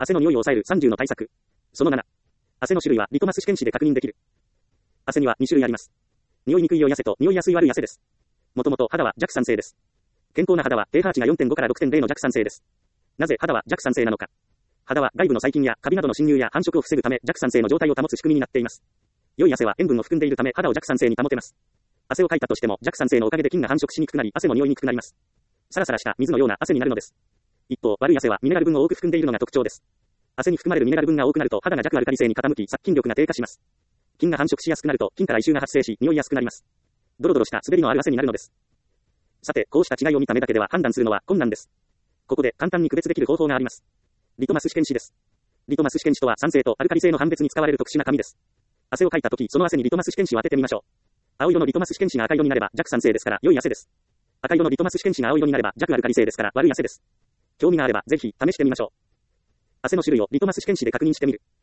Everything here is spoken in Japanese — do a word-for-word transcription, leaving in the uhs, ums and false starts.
汗の匂いを抑えるさんじゅうの対策。そのなな。汗の種類はリトマス試験紙で確認できる。汗にはに種類あります。匂いにくい良い汗と匂いやすい悪い汗です。もともと肌は弱酸性です。健康な肌は pH 値が よんてんご から ろくてんぜろ の弱酸性です。なぜ肌は弱酸性なのか。肌は外部の細菌やカビなどの侵入や繁殖を防ぐため弱酸性の状態を保つ仕組みになっています。良い汗は塩分を含んでいるため肌を弱酸性に保てます。汗をかいたとしても弱酸性のおかげで菌が繁殖しにくくなり汗も匂いにくくなります。サラサラした水のような汗になるのです。一方、悪い汗はミネラル分を多く含んでいるのが特徴です。汗に含まれるミネラル分が多くなると肌が弱アルカリ性に傾き殺菌力が低下します。菌が繁殖しやすくなると菌から異臭が発生し匂いやすくなります。ドロドロした滑りのある汗になるのです。さて、こうした違いを見た目だけでは判断するのは困難です。ここで簡単に区別できる方法があります。リトマス試験紙です。リトマス試験紙とは酸性とアルカリ性の判別に使われる特殊な紙です。汗をかいたとき、その汗にリトマス試験紙を当ててみましょう。青色のリトマス試験紙が赤色になれば弱酸性ですから良い汗です。赤色のリトマス試験紙が青色になれば弱アルカリ性ですから悪い汗です。興味があればぜひ試してみましょう。汗の種類をリトマス試験紙で確認してみる。